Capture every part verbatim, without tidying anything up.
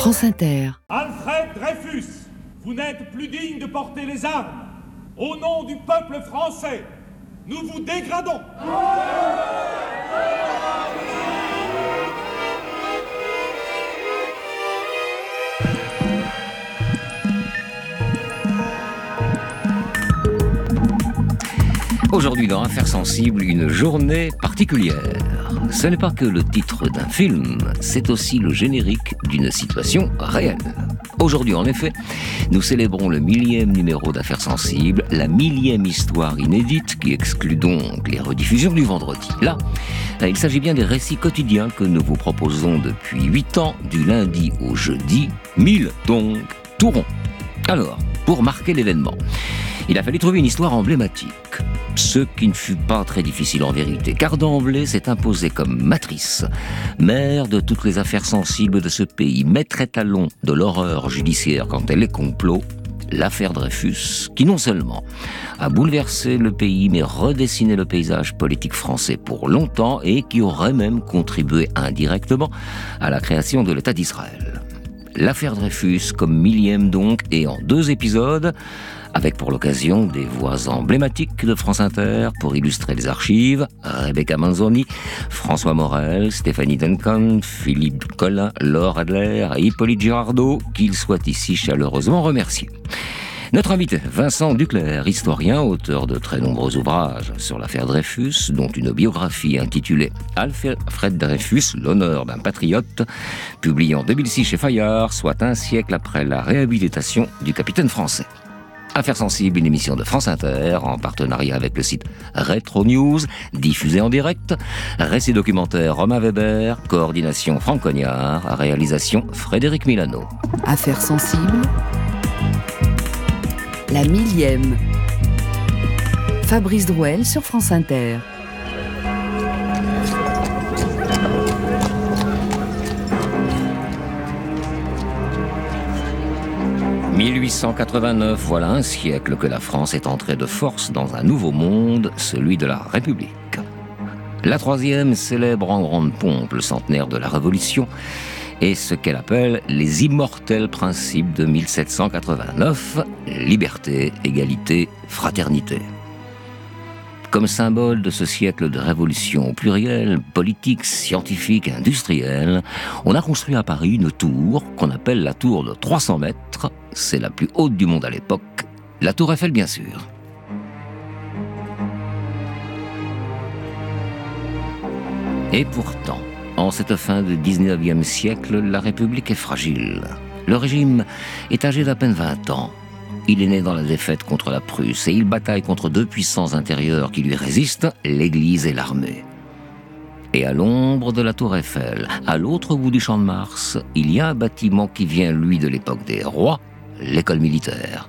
France Inter. Alfred Dreyfus, vous n'êtes plus digne de porter les armes. Au nom du peuple français, nous vous dégradons. Aujourd'hui dans Affaires sensibles, une journée particulière. Ce n'est pas que le titre d'un film, c'est aussi le générique d'une situation réelle. Aujourd'hui, en effet, nous célébrons le millième numéro d'Affaires sensibles, la millième histoire inédite qui exclut donc les rediffusions du vendredi. Là, il s'agit bien des récits quotidiens que nous vous proposons depuis huit ans, du lundi au jeudi, mille donc, tout rond. Alors, pour marquer l'événement, il a fallu trouver une histoire emblématique. Ce qui ne fut pas très difficile en vérité, car d'emblée s'est imposé comme matrice, mère de toutes les affaires sensibles de ce pays, maître étalon de l'horreur judiciaire quand elle est complot, l'affaire Dreyfus, qui non seulement a bouleversé le pays, mais redessiné le paysage politique français pour longtemps et qui aurait même contribué indirectement à la création de l'État d'Israël. L'affaire Dreyfus comme millième donc, et en deux épisodes, avec pour l'occasion des voix emblématiques de France Inter pour illustrer les archives, Rebecca Manzoni, François Morel, Stéphanie Duncan, Philippe Collin, Laure Adler et Hippolyte Girardot, qu'ils soient ici chaleureusement remerciés. Notre invité, Vincent Duclerc, historien, auteur de très nombreux ouvrages sur l'affaire Dreyfus, dont une biographie intitulée « Alfred Dreyfus, l'honneur d'un patriote », publiée en deux mille six chez Fayard, soit un siècle après la réhabilitation du capitaine français. Affaires sensibles, une émission de France Inter, en partenariat avec le site Retro News, diffusée en direct. Récit documentaire Romain Weber, coordination Franck Cognard, réalisation Frédéric Milano. Affaires sensibles, la millième. Fabrice Drouel sur France Inter. mille huit cent quatre-vingt-neuf, voilà un siècle que la France est entrée de force dans un nouveau monde, celui de la République. La troisième célèbre en grande pompe le centenaire de la Révolution et ce qu'elle appelle les immortels principes de mille sept cent quatre-vingt-neuf, liberté, égalité, fraternité. Comme symbole de ce siècle de révolution au pluriel, politique, scientifique, industrielle, on a construit à Paris une tour qu'on appelle la tour de trois cents mètres. C'est la plus haute du monde à l'époque, la tour Eiffel bien sûr. Et pourtant, en cette fin de dix-neuvième siècle, la République est fragile. Le régime est âgé d'à peine vingt ans. Il est né dans la défaite contre la Prusse et il bataille contre deux puissances intérieures qui lui résistent, l'Église et l'armée. Et à l'ombre de la tour Eiffel, à l'autre bout du champ de Mars, il y a un bâtiment qui vient, lui, de l'époque des rois, l'école militaire.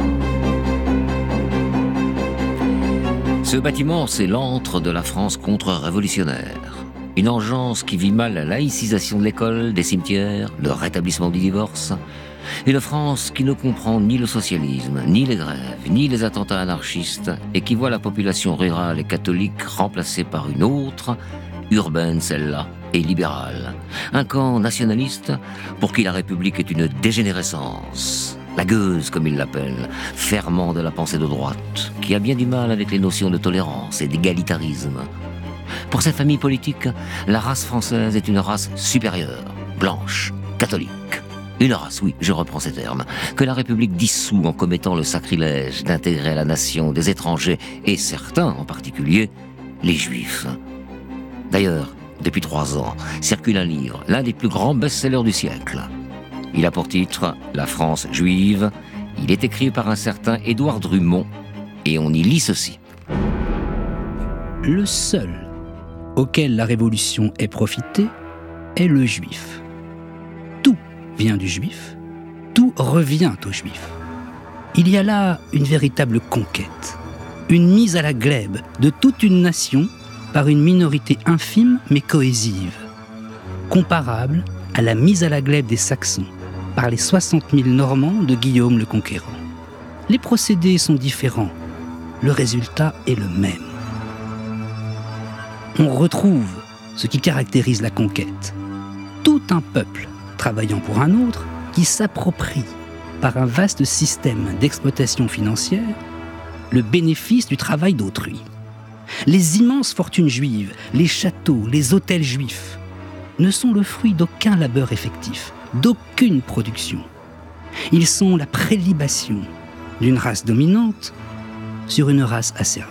Ce bâtiment, c'est l'antre de la France contre-révolutionnaire. Une engeance qui vit mal la laïcisation de l'école, des cimetières, le rétablissement du divorce. Une France qui ne comprend ni le socialisme, ni les grèves, ni les attentats anarchistes, et qui voit la population rurale et catholique remplacée par une autre, urbaine celle-là, et libérale. Un camp nationaliste pour qui la République est une dégénérescence. La gueuse, comme il l'appelle, ferment de la pensée de droite, qui a bien du mal avec les notions de tolérance et d'égalitarisme. Pour cette famille politique, la race française est une race supérieure, blanche, catholique. Une race, oui, je reprends ces termes, que la République dissout en commettant le sacrilège d'intégrer à la nation des étrangers, et certains en particulier, les Juifs. D'ailleurs, depuis trois ans, circule un livre, l'un des plus grands best-sellers du siècle. Il a pour titre « La France juive ». Il est écrit par un certain Édouard Drummond, et on y lit ceci. Le seul auquel la Révolution ait profité est le juif. Tout vient du juif, tout revient aux juifs. Il y a là une véritable conquête, une mise à la glèbe de toute une nation par une minorité infime mais cohésive, comparable à la mise à la glèbe des Saxons par les soixante mille Normands de Guillaume le Conquérant. Les procédés sont différents, le résultat est le même. On retrouve ce qui caractérise la conquête. Tout un peuple travaillant pour un autre, qui s'approprie, par un vaste système d'exploitation financière, le bénéfice du travail d'autrui. Les immenses fortunes juives, les châteaux, les hôtels juifs, ne sont le fruit d'aucun labeur effectif, d'aucune production. Ils sont la prélibation d'une race dominante sur une race asservie.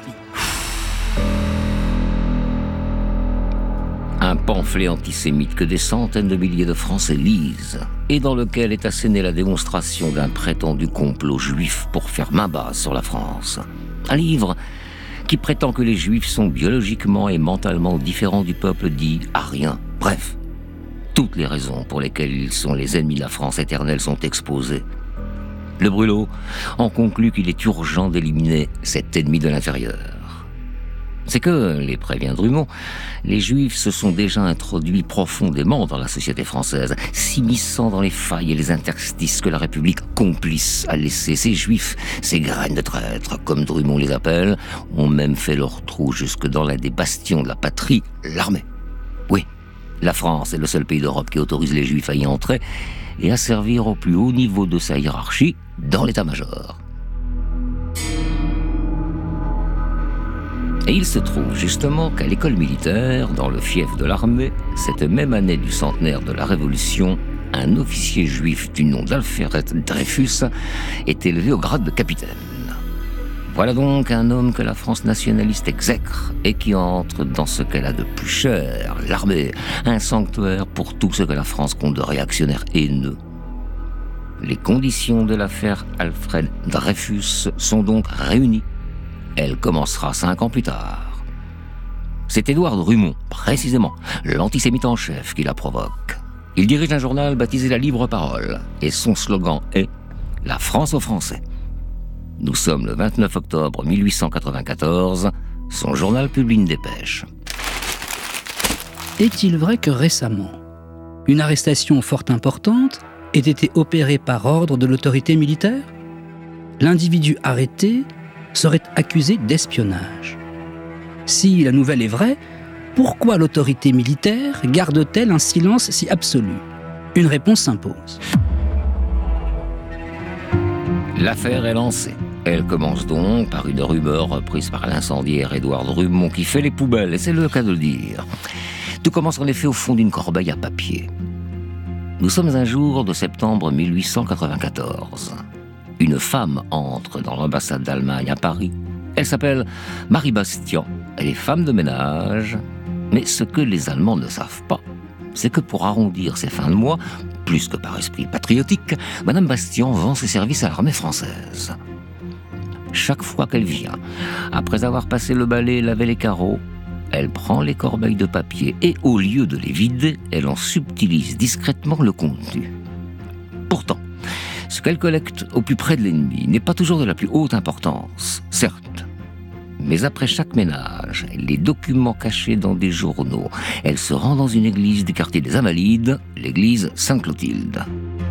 Un pamphlet antisémite que des centaines de milliers de Français lisent et dans lequel est assénée la démonstration d'un prétendu complot juif pour faire main basse sur la France. Un livre qui prétend que les Juifs sont biologiquement et mentalement différents du peuple dit arien. Bref, toutes les raisons pour lesquelles ils sont les ennemis de la France éternelle sont exposées. Le Brûlot en conclut qu'il est urgent d'éliminer cet ennemi de l'intérieur. C'est que, les prévient Drummond, les Juifs se sont déjà introduits profondément dans la société française, s'immisçant dans les failles et les interstices que la République complice a laissés. Ces Juifs, ces graines de traîtres, comme Drummond les appelle, ont même fait leur trou jusque dans l'un des bastions de la patrie, l'armée. Oui, la France est le seul pays d'Europe qui autorise les Juifs à y entrer et à servir au plus haut niveau de sa hiérarchie dans l'état-major. Et il se trouve justement qu'à l'école militaire, dans le fief de l'armée, cette même année du centenaire de la Révolution, un officier juif du nom d'Alfred Dreyfus est élevé au grade de capitaine. Voilà donc un homme que la France nationaliste exècre et qui entre dans ce qu'elle a de plus cher, l'armée, un sanctuaire pour tout ce que la France compte de réactionnaires haineux. Les conditions de l'affaire Alfred Dreyfus sont donc réunies. Elle commencera cinq ans plus tard. C'est Édouard Drummond, précisément, l'antisémite en chef, qui la provoque. Il dirige un journal baptisé La Libre Parole, et son slogan est « La France aux Français ». Nous sommes le vingt-neuf octobre mille huit cent quatre-vingt-quatorze, son journal publie une dépêche. Est-il vrai que récemment, une arrestation fort importante ait été opérée par ordre de l'autorité militaire ? L'individu arrêté serait accusé d'espionnage. Si la nouvelle est vraie, pourquoi l'autorité militaire garde-t-elle un silence si absolu ? Une réponse s'impose. L'affaire est lancée. Elle commence donc par une rumeur reprise par l'incendiaire Édouard Drummond qui fait les poubelles, et c'est le cas de le dire. Tout commence en effet au fond d'une corbeille à papier. Nous sommes un jour de septembre mille huit cent quatre-vingt-quatorze. Une femme entre dans l'ambassade d'Allemagne à Paris. Elle s'appelle Marie Bastian. Elle est femme de ménage. Mais ce que les Allemands ne savent pas, c'est que pour arrondir ses fins de mois, plus que par esprit patriotique, Madame Bastian vend ses services à l'armée française. Chaque fois qu'elle vient, après avoir passé le balai et lavé les carreaux, elle prend les corbeilles de papier et, au lieu de les vider, elle en subtilise discrètement le contenu. Pourtant, ce qu'elle collecte au plus près de l'ennemi n'est pas toujours de la plus haute importance, certes. Mais après chaque ménage, les documents cachés dans des journaux, elle se rend dans une église du quartier des Invalides, l'église Sainte-Clotilde.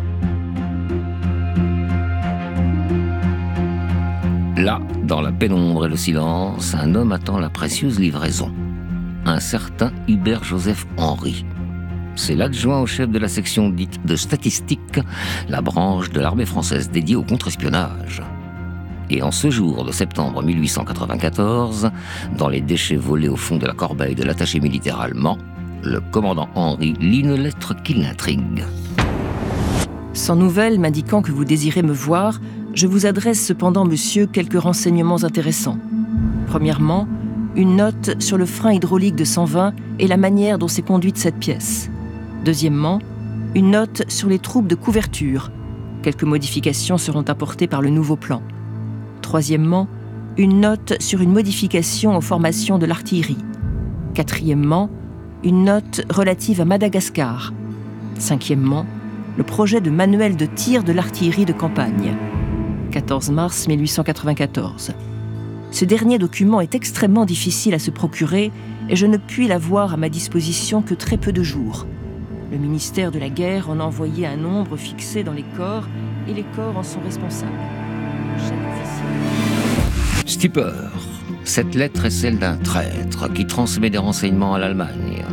Là, dans la pénombre et le silence, un homme attend la précieuse livraison. Un certain Hubert-Joseph Henry. C'est l'adjoint au chef de la section dite de statistique, la branche de l'armée française dédiée au contre-espionnage. Et en ce jour de septembre mille huit cent quatre-vingt-quatorze, dans les déchets volés au fond de la corbeille de l'attaché militaire allemand, le commandant Henry lit une lettre qui l'intrigue. Sans nouvelles m'indiquant que vous désirez me voir, je vous adresse cependant, monsieur, quelques renseignements intéressants. Premièrement, une note sur le frein hydraulique de cent vingt et la manière dont s'est conduite cette pièce. Deuxièmement, une note sur les troupes de couverture. Quelques modifications seront apportées par le nouveau plan. Troisièmement, une note sur une modification aux formations de l'artillerie. Quatrièmement, une note relative à Madagascar. Cinquièmement, le projet de manuel de tir de l'artillerie de campagne. quatorze mars mille huit cent quatre-vingt-quatorze. Ce dernier document est extrêmement difficile à se procurer et je ne puis l'avoir à ma disposition que très peu de jours. Le ministère de la Guerre en a envoyé un nombre fixé dans les corps et les corps en sont responsables. Chaque officier... Stupeur. Cette lettre est celle d'un traître qui transmet des renseignements à l'Allemagne.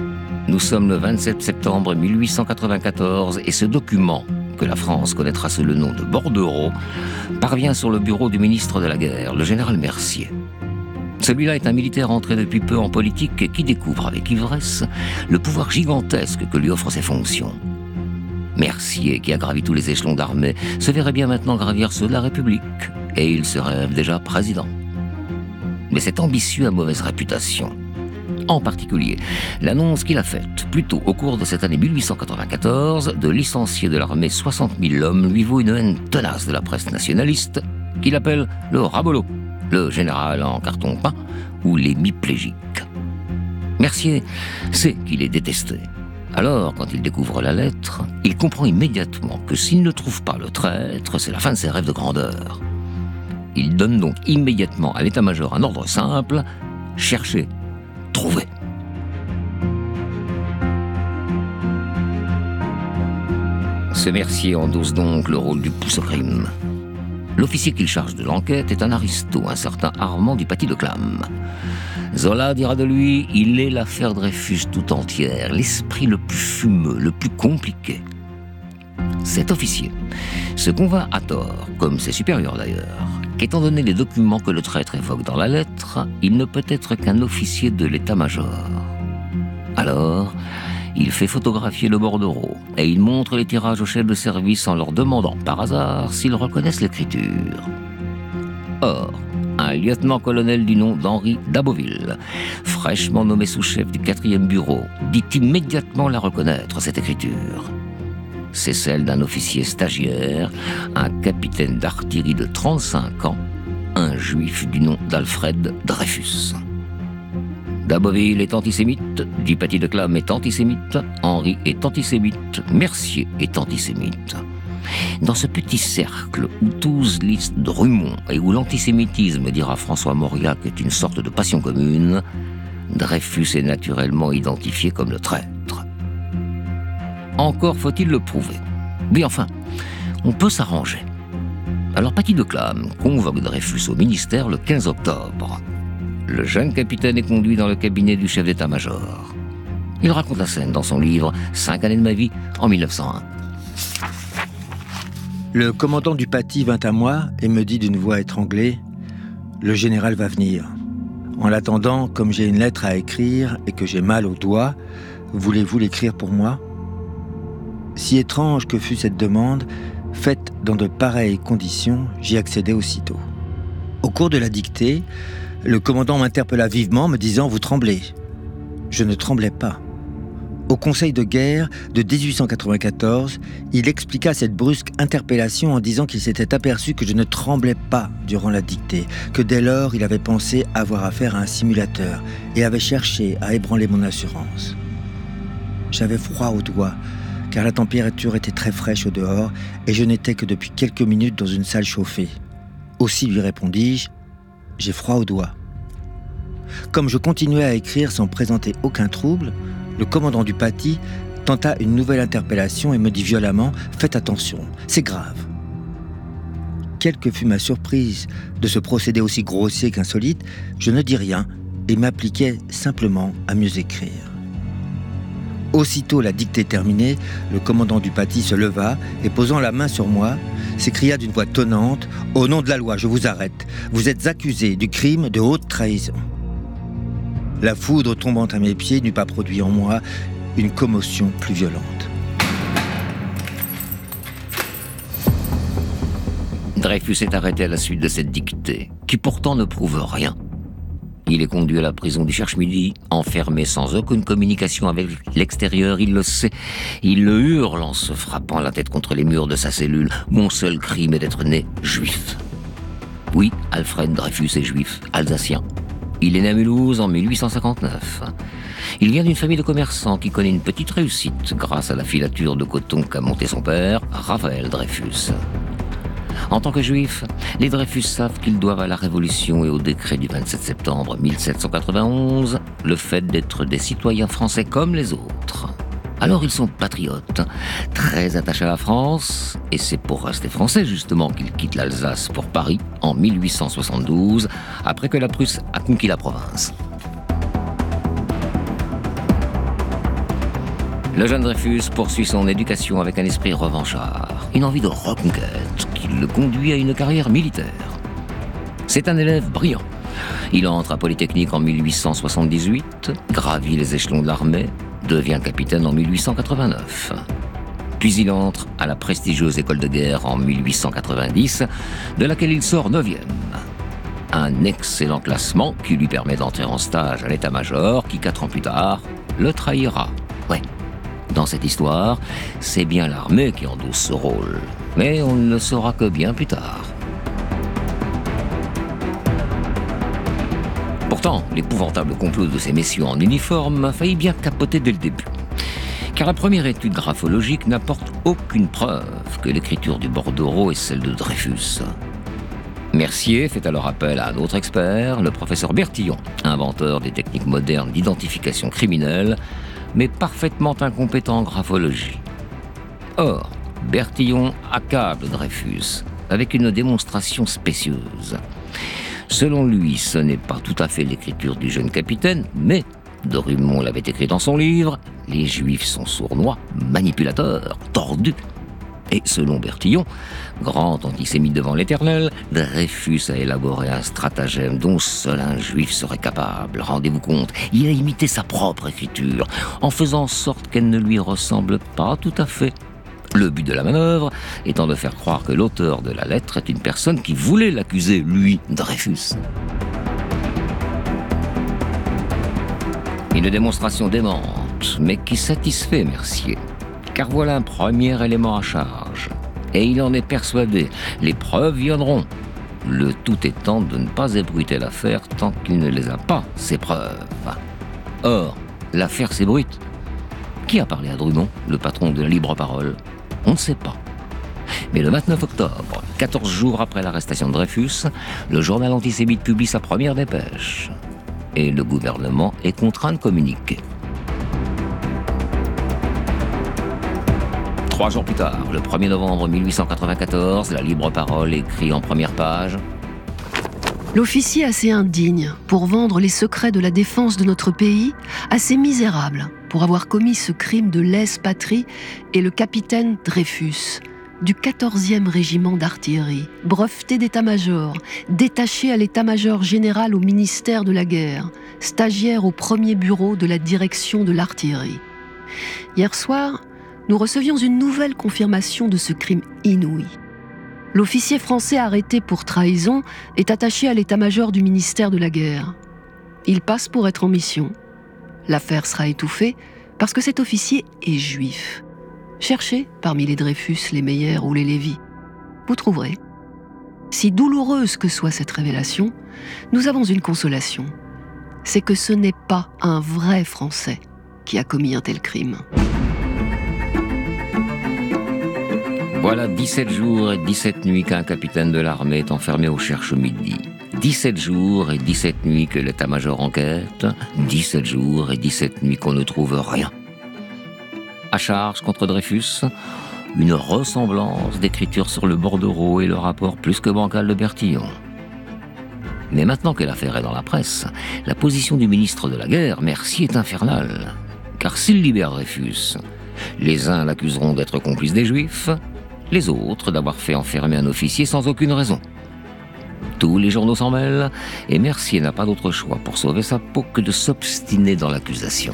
Nous sommes le vingt-sept septembre mille huit cent quatre-vingt-quatorze et ce document, que la France connaîtra sous le nom de bordereau, parvient sur le bureau du ministre de la Guerre, le général Mercier. Celui-là est un militaire entré depuis peu en politique et qui découvre avec ivresse le pouvoir gigantesque que lui offrent ses fonctions. Mercier, qui a gravi tous les échelons d'armée, se verrait bien maintenant gravir ceux de la République, et il se rêve déjà président. Mais cet ambitieux a mauvaise réputation. En particulier, l'annonce qu'il a faite, plus tôt au cours de cette année mille huit cent quatre-vingt-quatorze, de licencier de l'armée soixante mille hommes lui vaut une haine tenace de la presse nationaliste, qu'il appelle le Rabolo, le général en carton peint ou l'hémiplégique. Mercier sait qu'il est détesté. Alors, quand il découvre la lettre, il comprend immédiatement que s'il ne trouve pas le traître, c'est la fin de ses rêves de grandeur. Il donne donc immédiatement à l'état-major un ordre simple, chercher, trouver. Ce Mercier endosse donc le rôle du pouce au crime. L'officier qu'il charge de l'enquête est un aristo, un certain Armand du Paty de Clam. Zola dira de lui, il est l'affaire Dreyfus tout entière, l'esprit le plus fumeux, le plus compliqué. Cet officier se convainc à tort, comme ses supérieurs d'ailleurs, qu'étant donné les documents que le traître évoque dans la lettre, il ne peut être qu'un officier de l'état-major. Alors, il fait photographier le bordereau et il montre les tirages aux chefs de service en leur demandant par hasard s'ils reconnaissent l'écriture. Or, un lieutenant-colonel du nom d'Henri d'Aboville, fraîchement nommé sous-chef du quatrième bureau, dit immédiatement la reconnaître, cette écriture. C'est celle d'un officier stagiaire, un capitaine d'artillerie de trente-cinq ans, un juif du nom d'Alfred Dreyfus. D'Aboville est antisémite, du Paty de Clam est antisémite, Henri est antisémite, Mercier est antisémite. Dans ce petit cercle où tous lisent Drummond et où l'antisémitisme, dira François Mauriac, est une sorte de passion commune, Dreyfus est naturellement identifié comme le traître. Encore faut-il le prouver. Mais enfin, on peut s'arranger. Alors Paty de Clam convoque Dreyfus au ministère le quinze octobre. Le jeune capitaine est conduit dans le cabinet du chef d'état-major. Il raconte la scène dans son livre « Cinq années de ma vie » en mille neuf cent un. Le commandant du Paty vint à moi et me dit d'une voix étranglée « Le général va venir. En l'attendant, comme j'ai une lettre à écrire et que j'ai mal aux doigts, voulez-vous l'écrire pour moi ?» Si étrange que fût cette demande, faite dans de pareilles conditions, j'y accédai aussitôt. Au cours de la dictée, le commandant m'interpella vivement, me disant « Vous tremblez ». Je ne tremblais pas. Au Conseil de guerre de dix-huit cent quatre-vingt-quatorze, il expliqua cette brusque interpellation en disant qu'il s'était aperçu que je ne tremblais pas durant la dictée, que dès lors il avait pensé avoir affaire à un simulateur et avait cherché à ébranler mon assurance. J'avais froid aux doigts, car la température était très fraîche au dehors et je n'étais que depuis quelques minutes dans une salle chauffée. Aussi lui répondis-je, « J'ai froid aux doigts ». Comme je continuais à écrire sans présenter aucun trouble, le commandant du Paty tenta une nouvelle interpellation et me dit violemment « Faites attention, c'est grave ». Quelle que fût ma surprise de ce procédé aussi grossier qu'insolite, je ne dis rien et m'appliquai simplement à mieux écrire. Aussitôt la dictée terminée, le commandant du Paty se leva et posant la main sur moi, s'écria d'une voix tonnante « Au nom de la loi, je vous arrête. Vous êtes accusé du crime de haute trahison. » La foudre tombant à mes pieds n'eut pas produit en moi une commotion plus violente. Dreyfus est arrêté à la suite de cette dictée, qui pourtant ne prouve rien. Il est conduit à la prison du Cherche-Midi, enfermé sans aucune communication avec l'extérieur, il le sait. Il le hurle en se frappant la tête contre les murs de sa cellule. Mon seul crime est d'être né juif. Oui, Alfred Dreyfus est juif, alsacien. Il est né à Mulhouse en mille huit cent cinquante-neuf. Il vient d'une famille de commerçants qui connaît une petite réussite grâce à la filature de coton qu'a monté son père, Raphaël Dreyfus. En tant que juifs, les Dreyfus savent qu'ils doivent à la Révolution et au décret du vingt-sept septembre mille sept cent quatre-vingt-onze le fait d'être des citoyens français comme les autres. Alors ils sont patriotes, très attachés à la France, et c'est pour rester français justement qu'ils quittent l'Alsace pour Paris en mille huit cent soixante-douze, après que la Prusse a conquis la province. Le jeune Dreyfus poursuit son éducation avec un esprit revanchard, une envie de reconquête qui le conduit à une carrière militaire. C'est un élève brillant. Il entre à Polytechnique en mille huit cent soixante-dix-huit, gravit les échelons de l'armée, devient capitaine en mille huit cent quatre-vingt-neuf. Puis il entre à la prestigieuse école de guerre en mille huit cent quatre-vingt-dix, de laquelle il sort neuvième. Un excellent classement qui lui permet d'entrer en stage à l'état-major qui, quatre ans plus tard, le trahira. Ouais. Dans cette histoire, c'est bien l'armée qui endosse ce rôle, mais on ne le saura que bien plus tard. Pourtant, l'épouvantable complot de ces messieurs en uniforme a failli bien capoter dès le début. Car la première étude graphologique n'apporte aucune preuve que l'écriture du bordereau est celle de Dreyfus. Mercier fait alors appel à un autre expert, le professeur Bertillon, inventeur des techniques modernes d'identification criminelle, mais parfaitement incompétent en graphologie. Or, Bertillon accable Dreyfus avec une démonstration spécieuse. Selon lui, ce n'est pas tout à fait l'écriture du jeune capitaine, mais, Drummond l'avait écrit dans son livre, les Juifs sont sournois, manipulateurs, tordus. Et selon Bertillon, grand antisémite devant l'Éternel, Dreyfus a élaboré un stratagème dont seul un Juif serait capable. Rendez-vous compte, il a imité sa propre écriture, en faisant en sorte qu'elle ne lui ressemble pas tout à fait. Le but de la manœuvre étant de faire croire que l'auteur de la lettre est une personne qui voulait l'accuser, lui, Dreyfus. Une démonstration démente, mais qui satisfait Mercier. Car voilà un premier élément à charge. Et il en est persuadé, les preuves viendront. Le tout étant de ne pas ébruiter l'affaire tant qu'il ne les a pas, ces preuves. Or, l'affaire s'ébruite. Qui a parlé à Drummond, le patron de la libre parole ? On ne sait pas. Mais le vingt-neuf octobre, quatorze jours après l'arrestation de Dreyfus, le journal antisémite publie sa première dépêche. Et le gouvernement est contraint de communiquer. Trois jours plus tard, le premier novembre mille huit cent quatre-vingt-quatorze, la libre parole écrit en première page: L'officier assez indigne pour vendre les secrets de la défense de notre pays, assez misérable pour avoir commis ce crime de lèse-patrie, est le capitaine Dreyfus, du quatorzième régiment d'artillerie, breveté d'état-major, détaché à l'état-major général au ministère de la guerre, stagiaire au premier bureau de la direction de l'artillerie. Hier soir, nous recevions une nouvelle confirmation de ce crime inouï. L'officier français arrêté pour trahison est attaché à l'état-major du ministère de la guerre. Il passe pour être en mission. L'affaire sera étouffée parce que cet officier est juif. Cherchez parmi les Dreyfus, les Meyer ou les Lévy. Vous trouverez. Si douloureuse que soit cette révélation, nous avons une consolation. C'est que ce n'est pas un vrai Français qui a commis un tel crime. Voilà dix-sept jours et dix-sept nuits qu'un capitaine de l'armée est enfermé au Cherche-Midi. dix-sept jours et dix-sept nuits que l'état-major enquête. dix-sept jours et dix-sept nuits qu'on ne trouve rien. À charge contre Dreyfus, une ressemblance d'écriture sur le bordereau et le rapport plus que bancal de Bertillon. Mais maintenant que l'affaire est dans la presse, la position du ministre de la Guerre, Mercier, est infernale. Car s'il libère Dreyfus, les uns l'accuseront d'être complice des Juifs, les autres d'avoir fait enfermer un officier sans aucune raison. Tous les journaux s'en mêlent, et Mercier n'a pas d'autre choix pour sauver sa peau que de s'obstiner dans l'accusation.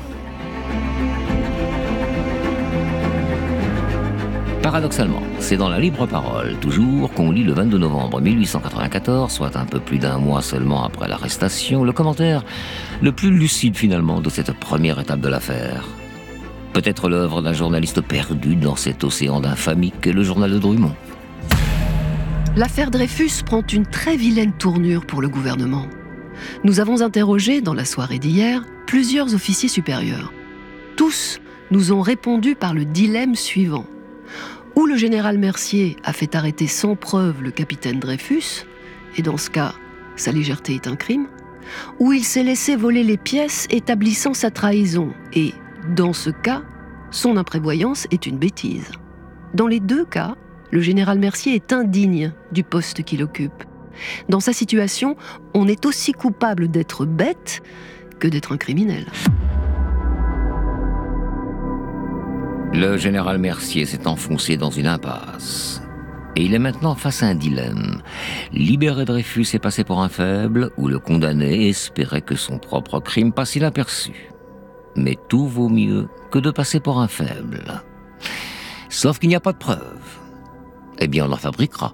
Paradoxalement, c'est dans la libre parole, toujours, qu'on lit le vingt-deux novembre mille huit cent quatre-vingt-quatorze, soit un peu plus d'un mois seulement après l'arrestation, le commentaire le plus lucide finalement de cette première étape de l'affaire. Peut-être l'œuvre d'un journaliste perdu dans cet océan d'infamie qu'est le journal de Drummond. L'affaire Dreyfus prend une très vilaine tournure pour le gouvernement. Nous avons interrogé, dans la soirée d'hier, plusieurs officiers supérieurs. Tous nous ont répondu par le dilemme suivant. Ou le général Mercier a fait arrêter sans preuve le capitaine Dreyfus, et dans ce cas, sa légèreté est un crime, ou il s'est laissé voler les pièces établissant sa trahison, et, dans ce cas, son imprévoyance est une bêtise. Dans les deux cas, le général Mercier est indigne du poste qu'il occupe. Dans sa situation, on est aussi coupable d'être bête que d'être un criminel. Le général Mercier s'est enfoncé dans une impasse. Et il est maintenant face à un dilemme. Libérer Dreyfus et passer pour un faible, ou le condamner et espérer que son propre crime passe inaperçu. Mais tout vaut mieux que de passer pour un faible. Sauf qu'il n'y a pas de preuves. Eh bien, on en fabriquera.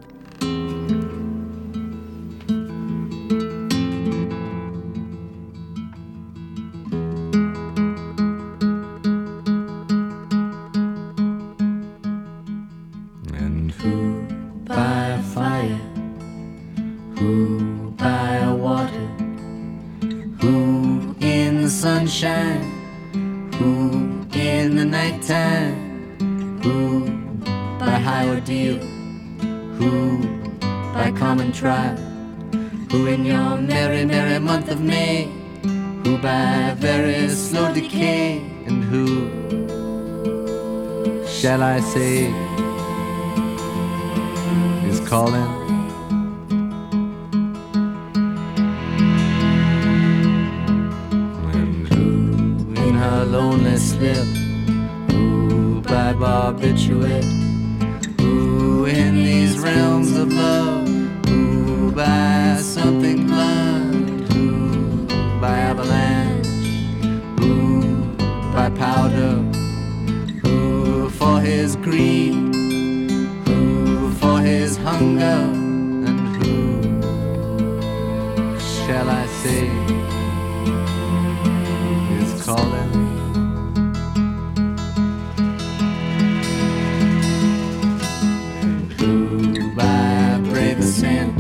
Who in your merry, merry month of May, who by very slow decay, and who shall I say is calling? And who in her lonely slip, who by barbiturate, who in these realms of love, by something blunt, who by avalanche, who by powder, who for his greed, who for his hunger, and who shall I say is calling? And who by brave ascent,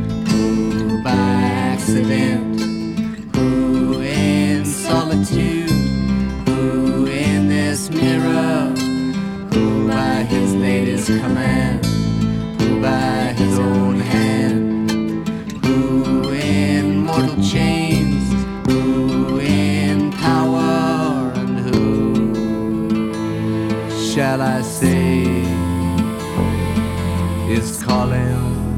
accident, who in solitude, who in this mirror, who by his lady's command, who by his own hand, who in mortal chains, who in power, and who shall I say is calling?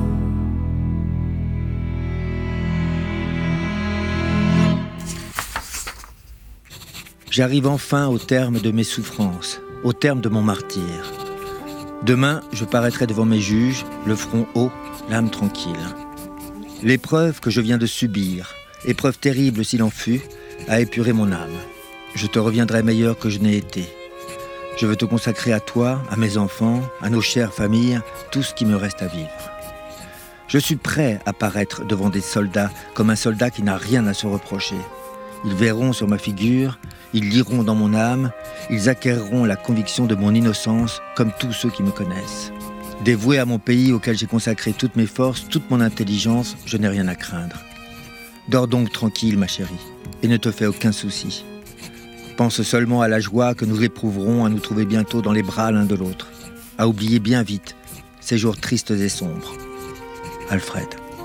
J'arrive enfin au terme de mes souffrances, au terme de mon martyre. Demain, je paraîtrai devant mes juges, le front haut, l'âme tranquille. L'épreuve que je viens de subir, épreuve terrible s'il en fut, a épuré mon âme. Je te reviendrai meilleur que je n'ai été. Je veux te consacrer à toi, à mes enfants, à nos chères familles, tout ce qui me reste à vivre. Je suis prêt à paraître devant des soldats comme un soldat qui n'a rien à se reprocher. Ils verront sur ma figure, ils liront dans mon âme, ils acquerront la conviction de mon innocence comme tous ceux qui me connaissent. Dévoué à mon pays auquel j'ai consacré toutes mes forces, toute mon intelligence, je n'ai rien à craindre. Dors donc tranquille, ma chérie, et ne te fais aucun souci. Pense seulement à la joie que nous éprouverons à nous trouver bientôt dans les bras l'un de l'autre, à oublier bien vite ces jours tristes et sombres. Alfred.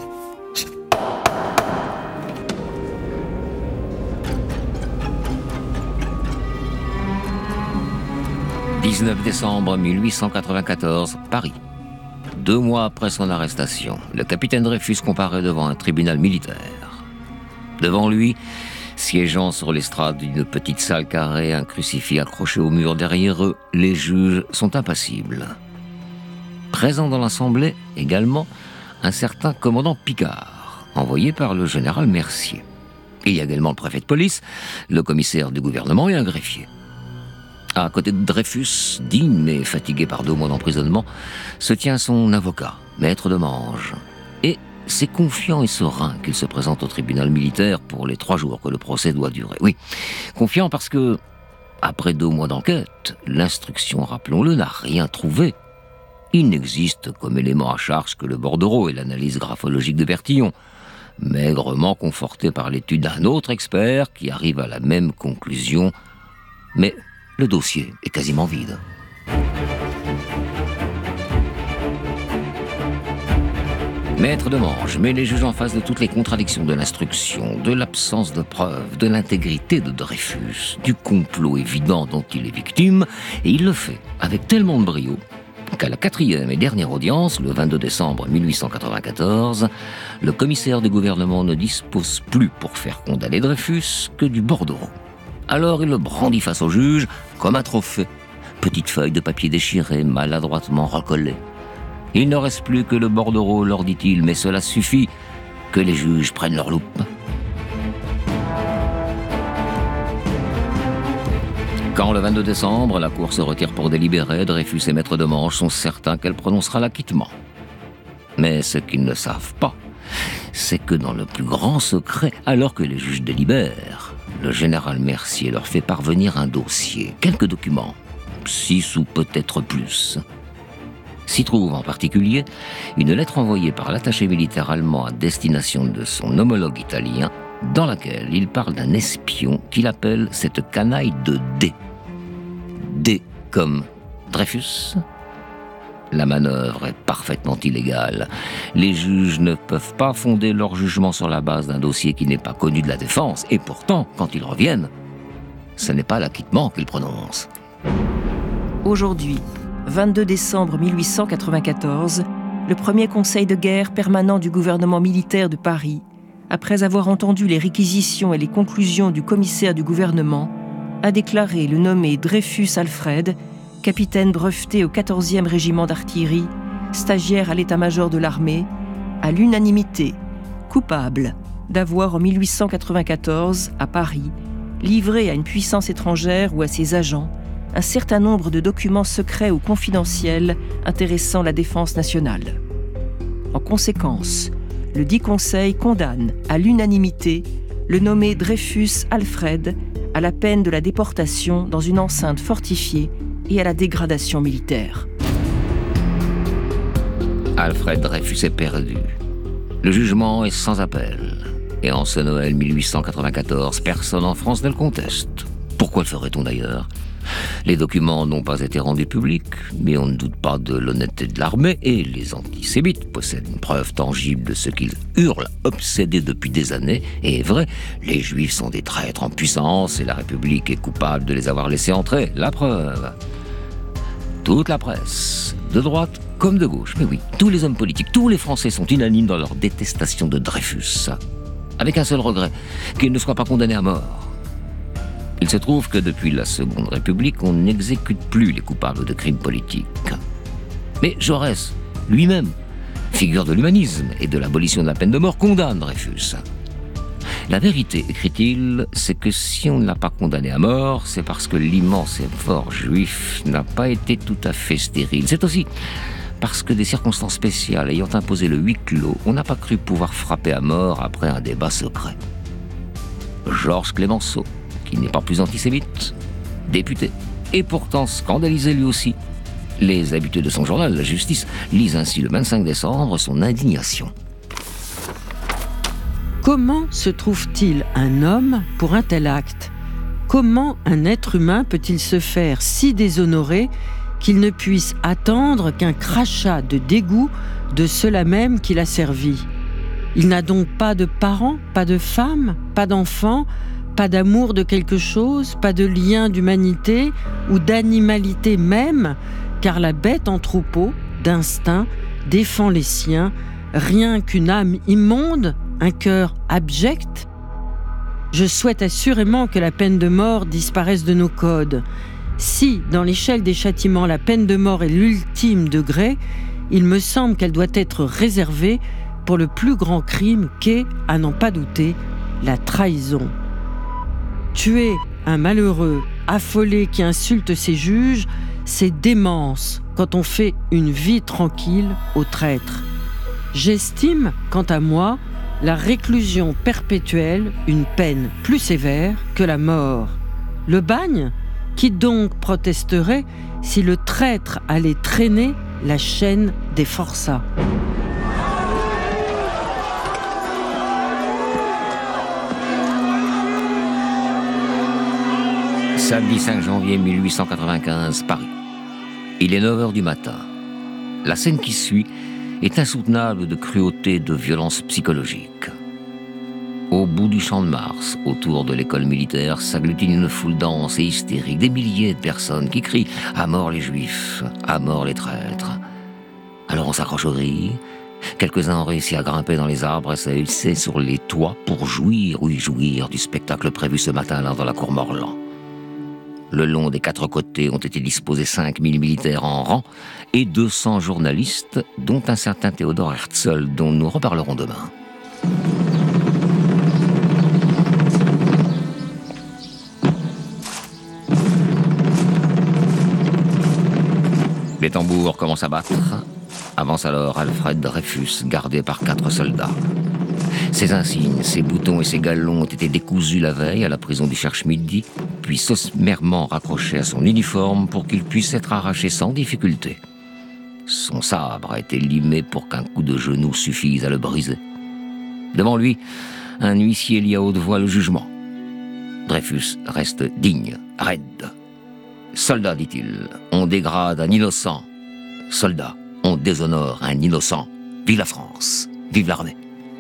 dix-neuf décembre mille huit cent quatre-vingt-quatorze, Paris. Deux mois après son arrestation, le capitaine Dreyfus comparaît devant un tribunal militaire. Devant lui, siégeant sur l'estrade d'une petite salle carrée, un crucifix accroché au mur derrière eux, les juges sont impassibles. Présent dans l'assemblée, également, un certain commandant Picard, envoyé par le général Mercier. Il y a également le préfet de police, le commissaire du gouvernement et un greffier. À côté de Dreyfus, digne mais fatigué par deux mois d'emprisonnement, se tient son avocat, maître de Mange. Et c'est confiant et serein qu'il se présente au tribunal militaire pour les trois jours que le procès doit durer. Oui, confiant parce que, après deux mois d'enquête, l'instruction, rappelons-le, n'a rien trouvé. Il n'existe comme élément à charge que le bordereau et l'analyse graphologique de Bertillon, maigrement conforté par l'étude d'un autre expert qui arrive à la même conclusion, mais le dossier est quasiment vide. Maître de Mange met les juges en face de toutes les contradictions de l'instruction, de l'absence de preuves, de l'intégrité de Dreyfus, du complot évident dont il est victime, et il le fait avec tellement de brio qu'à la quatrième et dernière audience, le vingt-deux décembre mille huit cent quatre-vingt-quatorze, le commissaire du gouvernement ne dispose plus pour faire condamner Dreyfus que du bordereau. Alors il le brandit face au juge comme un trophée, petites feuilles de papier déchirées, maladroitement recollées. Il ne reste plus que le bordereau, leur dit-il, mais cela suffit que les juges prennent leur loupe. Quand le vingt-deux décembre, la Cour se retire pour délibérer, Dreyfus et Maître de Manche sont certains qu'elle prononcera l'acquittement. Mais ce qu'ils ne savent pas, c'est que dans le plus grand secret, alors que les juges délibèrent, le général Mercier leur fait parvenir un dossier, quelques documents, six ou peut-être plus. S'y trouve en particulier une lettre envoyée par l'attaché militaire allemand à destination de son homologue italien, dans laquelle il parle d'un espion qu'il appelle cette canaille de D. D comme Dreyfus. La manœuvre est parfaitement illégale. Les juges ne peuvent pas fonder leur jugement sur la base d'un dossier qui n'est pas connu de la défense. Et pourtant, quand ils reviennent, ce n'est pas l'acquittement qu'ils prononcent. Aujourd'hui, vingt-deux décembre mille huit cent quatre-vingt-quatorze, le premier conseil de guerre permanent du gouvernement militaire de Paris, après avoir entendu les réquisitions et les conclusions du commissaire du gouvernement, a déclaré le nommé Dreyfus Alfred, capitaine breveté au quatorzième régiment d'artillerie, stagiaire à l'état-major de l'armée, à l'unanimité, coupable d'avoir en mille huit cent quatre-vingt-quatorze, à Paris, livré à une puissance étrangère ou à ses agents un certain nombre de documents secrets ou confidentiels intéressant la défense nationale. En conséquence, le dit conseil condamne à l'unanimité le nommé Dreyfus Alfred à la peine de la déportation dans une enceinte fortifiée et à la dégradation militaire. Alfred Dreyfus est perdu. Le jugement est sans appel. Et en ce Noël mille huit cent quatre-vingt-quatorze, personne en France ne le conteste. Pourquoi le ferait-on d'ailleurs ? Les documents n'ont pas été rendus publics, mais on ne doute pas de l'honnêteté de l'armée et les antisémites possèdent une preuve tangible de ce qu'ils hurlent, obsédés depuis des années. Et est vrai, les Juifs sont des traîtres en puissance et la République est coupable de les avoir laissés entrer. La preuve. Toute la presse, de droite comme de gauche, mais oui, tous les hommes politiques, tous les Français sont unanimes dans leur détestation de Dreyfus, avec un seul regret, qu'il ne soit pas condamné à mort. Il se trouve que depuis la Seconde République, on n'exécute plus les coupables de crimes politiques. Mais Jaurès, lui-même, figure de l'humanisme et de l'abolition de la peine de mort, condamne Dreyfus. La vérité, écrit-il, c'est que si on ne l'a pas condamné à mort, c'est parce que l'immense effort juif n'a pas été tout à fait stérile. C'est aussi parce que des circonstances spéciales ayant imposé le huis clos, on n'a pas cru pouvoir frapper à mort après un débat secret. Georges Clemenceau, qui n'est pas plus antisémite, député, et pourtant scandalisé lui aussi. Les habitués de son journal, La Justice, lisent ainsi le vingt-cinq décembre son indignation. Comment se trouve-t-il un homme pour un tel acte ? Comment un être humain peut-il se faire si déshonoré qu'il ne puisse attendre qu'un crachat de dégoût de ceux-là même qu'il a servi ? Il n'a donc pas de parents, pas de femme, pas d'enfants, pas d'amour de quelque chose, pas de lien d'humanité ou d'animalité même, car la bête en troupeau, d'instinct, défend les siens, rien qu'une âme immonde, un cœur abject. Je souhaite assurément que la peine de mort disparaisse de nos codes. Si, dans l'échelle des châtiments, la peine de mort est l'ultime degré, il me semble qu'elle doit être réservée pour le plus grand crime qu'est, à n'en pas douter, la trahison. Tuer un malheureux, affolé qui insulte ses juges, c'est démence quand on fait une vie tranquille au traître. J'estime, quant à moi, la réclusion perpétuelle une peine plus sévère que la mort. Le bagne ? Qui donc protesterait si le traître allait traîner la chaîne des forçats ? Samedi cinq janvier mille huit cent quatre-vingt-quinze, Paris. Il est neuf heures du matin. La scène qui suit est insoutenable de cruauté et de violence psychologique. Au bout du champ de Mars, autour de l'école militaire, s'agglutine une foule dense et hystérique, des milliers de personnes qui crient « À mort les Juifs, à mort les traîtres ». Alors on s'accroche aux grilles. Quelques-uns ont réussi à grimper dans les arbres et se hisser sur les toits pour jouir, oui jouir, du spectacle prévu ce matin-là dans la cour Morland. Le long des quatre côtés ont été disposés cinq mille militaires en rang et deux cents journalistes, dont un certain Théodore Herzl, dont nous reparlerons demain. Les tambours commencent à battre. Avance alors Alfred Dreyfus, gardé par quatre soldats. Ses insignes, ses boutons et ses galons ont été décousus la veille à la prison du Cherche-Midi, puis sommairement raccrochés à son uniforme pour qu'il puisse être arraché sans difficulté. Son sabre a été limé pour qu'un coup de genou suffise à le briser. Devant lui, un huissier lit à haute voix le jugement. Dreyfus reste digne, raide. Soldat, dit-il, on dégrade un innocent. Soldat, on déshonore un innocent. Vive la France, vive l'armée.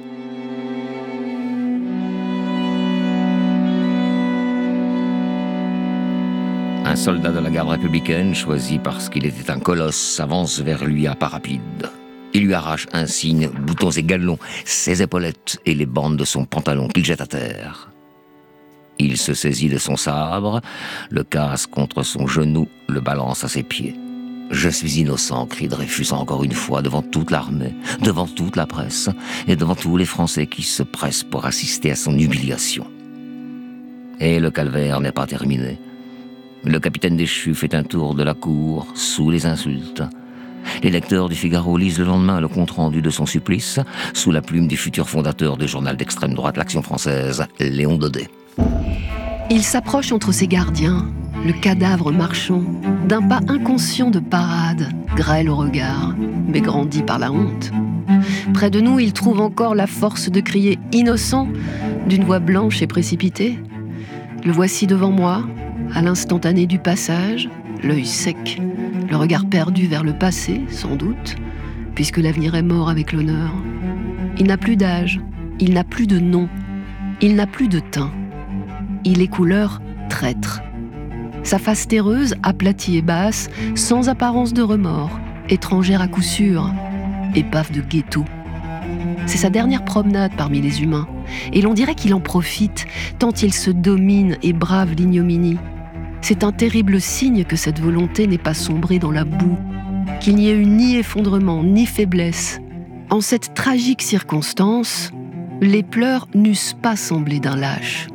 Un soldat de la garde républicaine, choisi parce qu'il était un colosse, s'avance vers lui à pas rapide. Il lui arrache insignes, boutons et galons, ses épaulettes et les bandes de son pantalon qu'il jette à terre. Il se saisit de son sabre, le casse contre son genou, le balance à ses pieds. « Je suis innocent », crie Dreyfus encore une fois devant toute l'armée, devant toute la presse et devant tous les Français qui se pressent pour assister à son humiliation. Et le calvaire n'est pas terminé. Le capitaine déchu fait un tour de la cour, sous les insultes. Les lecteurs du Figaro lisent le lendemain le compte-rendu de son supplice, sous la plume du futur fondateur du journal d'extrême droite L'Action française, Léon Daudet. Il s'approche entre ses gardiens, le cadavre marchand, d'un pas inconscient de parade, grêle au regard, mais grandi par la honte. Près de nous, il trouve encore la force de crier « innocent » d'une voix blanche et précipitée. Le voici devant moi, à l'instantané du passage, l'œil sec, le regard perdu vers le passé, sans doute, puisque l'avenir est mort avec l'honneur. Il n'a plus d'âge, il n'a plus de nom, il n'a plus de teint. Il est couleur traître. Sa face terreuse, aplatie et basse, sans apparence de remords, étrangère à coup sûr, épave de ghetto. C'est sa dernière promenade parmi les humains, et l'on dirait qu'il en profite, tant il se domine et brave l'ignominie. C'est un terrible signe que cette volonté n'ait pas sombré dans la boue, qu'il n'y ait eu ni effondrement, ni faiblesse. En cette tragique circonstance, les pleurs n'eussent pas semblé d'un lâche.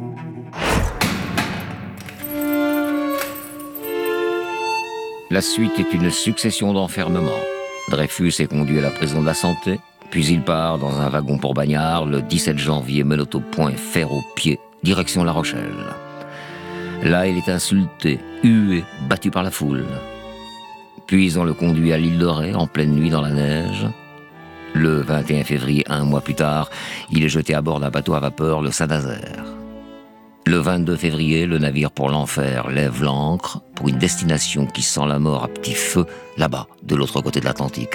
La suite est une succession d'enfermements. Dreyfus est conduit à la prison de la Santé, puis il part dans un wagon pour Bagnères le dix-sept janvier, menottes au poing, fer aux pieds, direction La Rochelle. Là, il est insulté, hué, battu par la foule. Puis on le conduit à l'île de Ré, en pleine nuit dans la neige. Le vingt et un février, un mois plus tard, il est jeté à bord d'un bateau à vapeur, le Saint-Nazaire. Le vingt-deux février, le navire pour l'enfer lève l'ancre pour une destination qui sent la mort à petit feu, là-bas, de l'autre côté de l'Atlantique.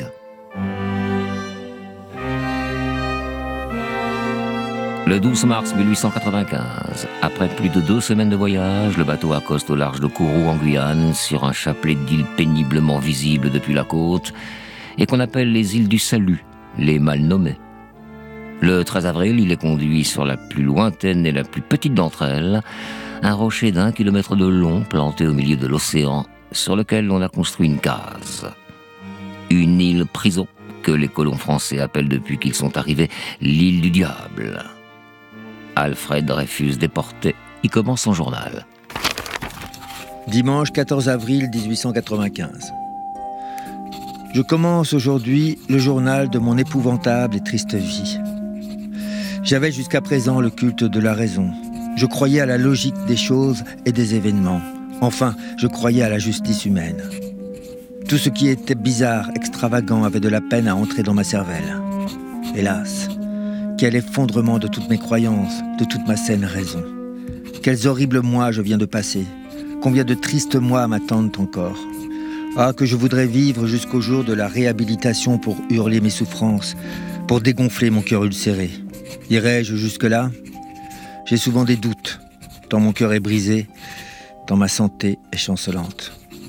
Le douze mars mille huit cent quatre-vingt-quinze, après plus de deux semaines de voyage, le bateau accoste au large de Kourou en Guyane, sur un chapelet d'îles péniblement visibles depuis la côte, et qu'on appelle les îles du Salut, les mal nommées. Le treize avril, il est conduit sur la plus lointaine et la plus petite d'entre elles, un rocher d'un kilomètre de long planté au milieu de l'océan, sur lequel on a construit une case. Une île prison que les colons français appellent depuis qu'ils sont arrivés l'île du diable. Alfred Dreyfus déporté, il commence son journal. Dimanche quatorze avril dix-huit cent quatre-vingt-quinze. Je commence aujourd'hui le journal de mon épouvantable et triste vie. J'avais jusqu'à présent le culte de la raison. Je croyais à la logique des choses et des événements. Enfin, je croyais à la justice humaine. Tout ce qui était bizarre, extravagant, avait de la peine à entrer dans ma cervelle. Hélas, quel effondrement de toutes mes croyances, de toute ma saine raison. Quels horribles mois je viens de passer. Combien de tristes mois m'attendent encore. Ah, que je voudrais vivre jusqu'au jour de la réhabilitation pour hurler mes souffrances, pour dégonfler mon cœur ulcéré. Irai-je jusque-là ? J'ai souvent des doutes, tant mon cœur est brisé, tant ma santé est chancelante.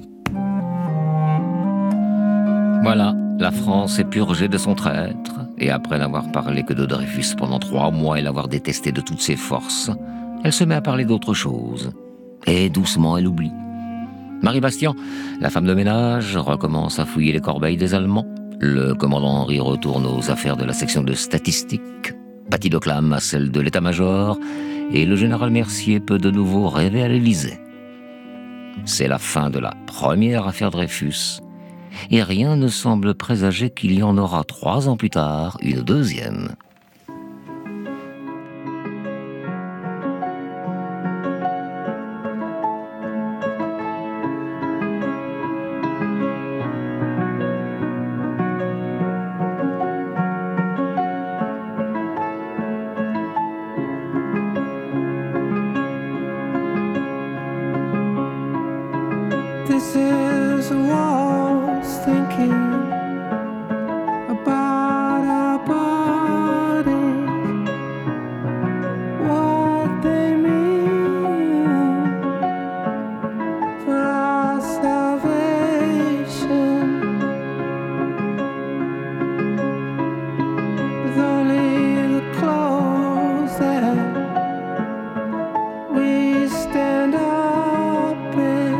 Voilà, la France est purgée de son traître, et après n'avoir parlé que de Dreyfus pendant trois mois et l'avoir détesté de toutes ses forces, elle se met à parler d'autre chose. Et doucement, elle oublie. Marie Bastian, la femme de ménage, recommence à fouiller les corbeilles des Allemands. Le commandant Henri retourne aux affaires de la section de statistiques. Paty Declam à celle de l'état-major. Et le général Mercier peut de nouveau rêver à l'Élysée. C'est la fin de la première affaire Dreyfus. Et rien ne semble présager qu'il y en aura trois ans plus tard une deuxième. This is a waltz thinking about our bodies, what they mean for our salvation. With only the clothes that we stand up in.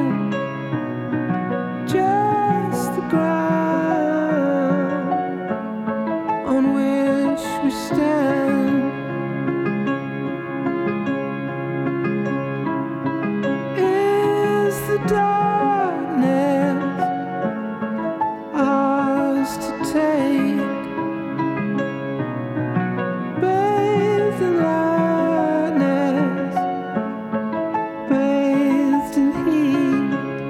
Just the ground on which we stand. Is the darkness ours to take? Bathed in lightness, bathed in heat.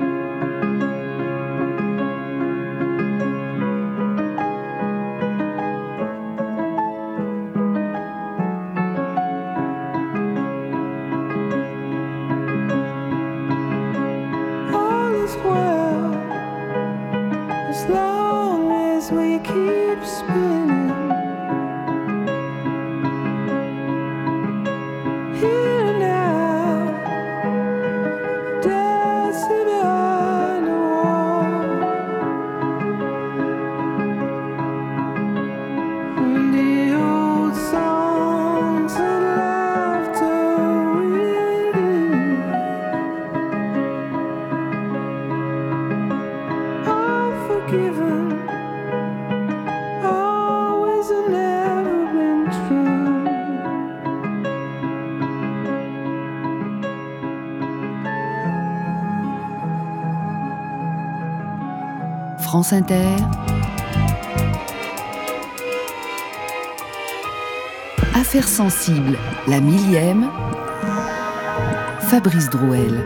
Well, as long as we keep spinning here now, dancing behind the wall. And the old songs and laughter within forgiven, always and never been true. France Inter. Affaires sensibles, la millième. Fabrice Drouel.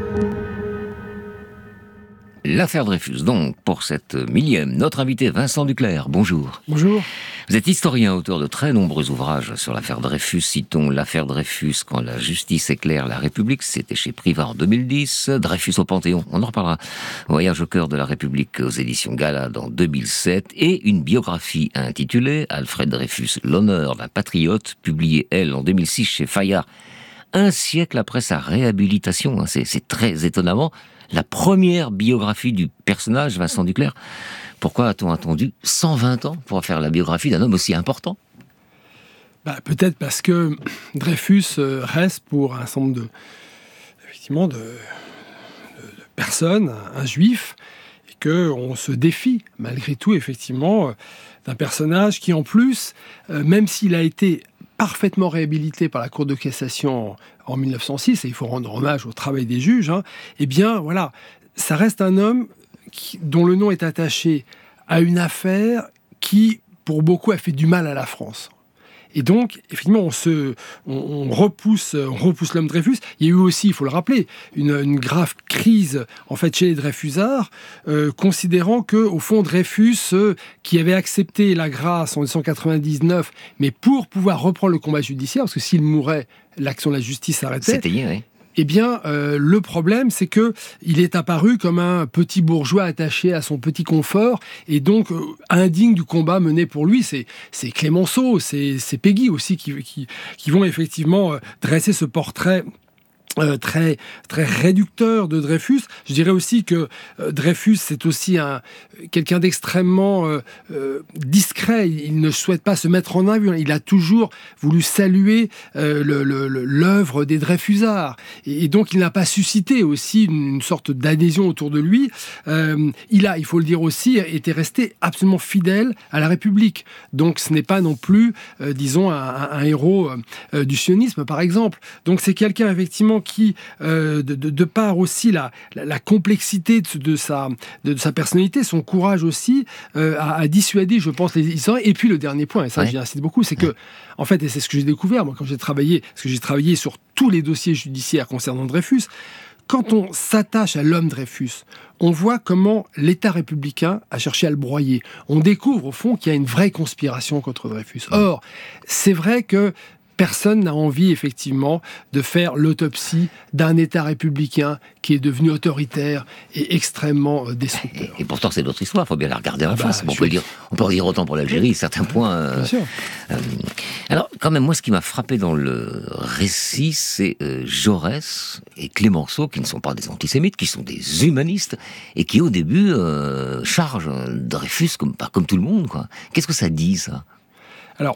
L'affaire Dreyfus, donc, pour cette millième. Notre invité, Vincent Duclerc, bonjour. Bonjour. Vous êtes historien, auteur de très nombreux ouvrages sur l'affaire Dreyfus. Citons l'affaire Dreyfus, quand la justice éclaire la République, c'était chez Privat en deux mille dix. Dreyfus au Panthéon, on en reparlera. Voyage au cœur de la République aux éditions Galade en deux mille sept. Et une biographie intitulée Alfred Dreyfus, l'honneur d'un patriote, publiée, elle, en deux mille six chez Fayard. Un siècle après sa réhabilitation, hein, c'est, c'est très étonnamment la première biographie du personnage, Vincent Duclerc. Pourquoi a-t-on attendu cent vingt ans pour faire la biographie d'un homme aussi important ? Bah, peut-être parce que Dreyfus reste pour un certain nombre de, effectivement, de, de, de personnes, un juif, et qu'on se défie, malgré tout, effectivement, d'un personnage qui, en plus, même s'il a été parfaitement réhabilité par la Cour de cassation en mille neuf cent six, et il faut rendre hommage au travail des juges, hein, eh bien, voilà, ça reste un homme qui, dont le nom est attaché à une affaire qui, pour beaucoup, a fait du mal à la France. Et donc, effectivement, on, se, on, on repousse, on repousse l'homme Dreyfus. Il y a eu aussi, il faut le rappeler, une, une grave crise en fait chez les Dreyfusards, euh, considérant que, au fond, Dreyfus, euh, qui avait accepté la grâce en dix-neuf cent quatre-vingt-dix-neuf, mais pour pouvoir reprendre le combat judiciaire, parce que s'il mourait, l'action de la justice s'arrêtait. C'était hier, oui. Eh bien, euh, le problème, c'est que il est apparu comme un petit bourgeois attaché à son petit confort et donc euh, indigne du combat mené pour lui. C'est, c'est Clémenceau, c'est, c'est Péguy aussi qui, qui, qui vont effectivement euh, dresser ce portrait Euh, très très réducteur de Dreyfus. Je dirais aussi que euh, Dreyfus c'est aussi un quelqu'un d'extrêmement euh, euh, discret. Il ne souhaite pas se mettre en avant. Il a toujours voulu saluer euh, le, le, le, l'œuvre des Dreyfusards et, et donc il n'a pas suscité aussi une, une sorte d'adhésion autour de lui. Euh, il a, il faut le dire aussi, été resté absolument fidèle à la République. Donc ce n'est pas non plus, euh, disons, un, un, un héros euh, du sionisme par exemple. Donc c'est quelqu'un effectivement qui, euh, de, de, de par aussi la, la, la complexité de, de, sa, de, de sa personnalité, son courage aussi, euh, a, a dissuadé, je pense, les historiens. Et puis le dernier point, et ça ouais. j'y insiste beaucoup, c'est que, en fait, et c'est ce que j'ai découvert, moi, quand j'ai travaillé, parce que j'ai travaillé sur tous les dossiers judiciaires concernant Dreyfus, quand on s'attache à l'homme Dreyfus, on voit comment l'État républicain a cherché à le broyer. On découvre, au fond, qu'il y a une vraie conspiration contre Dreyfus. Or, c'est vrai que personne n'a envie, effectivement, de faire l'autopsie d'un État républicain qui est devenu autoritaire et extrêmement destructeur. Et, et pourtant, c'est notre histoire, il faut bien la regarder en bah, face. On peut, dire, on peut en dire autant pour l'Algérie, certains points... Euh, bien sûr. Euh, alors, quand même, moi, ce qui m'a frappé dans le récit, c'est euh, Jaurès et Clémenceau, qui ne sont pas des antisémites, qui sont des humanistes, et qui, au début, euh, chargent Dreyfus comme, comme tout le monde, quoi. Qu'est-ce que ça dit, ça ? Alors...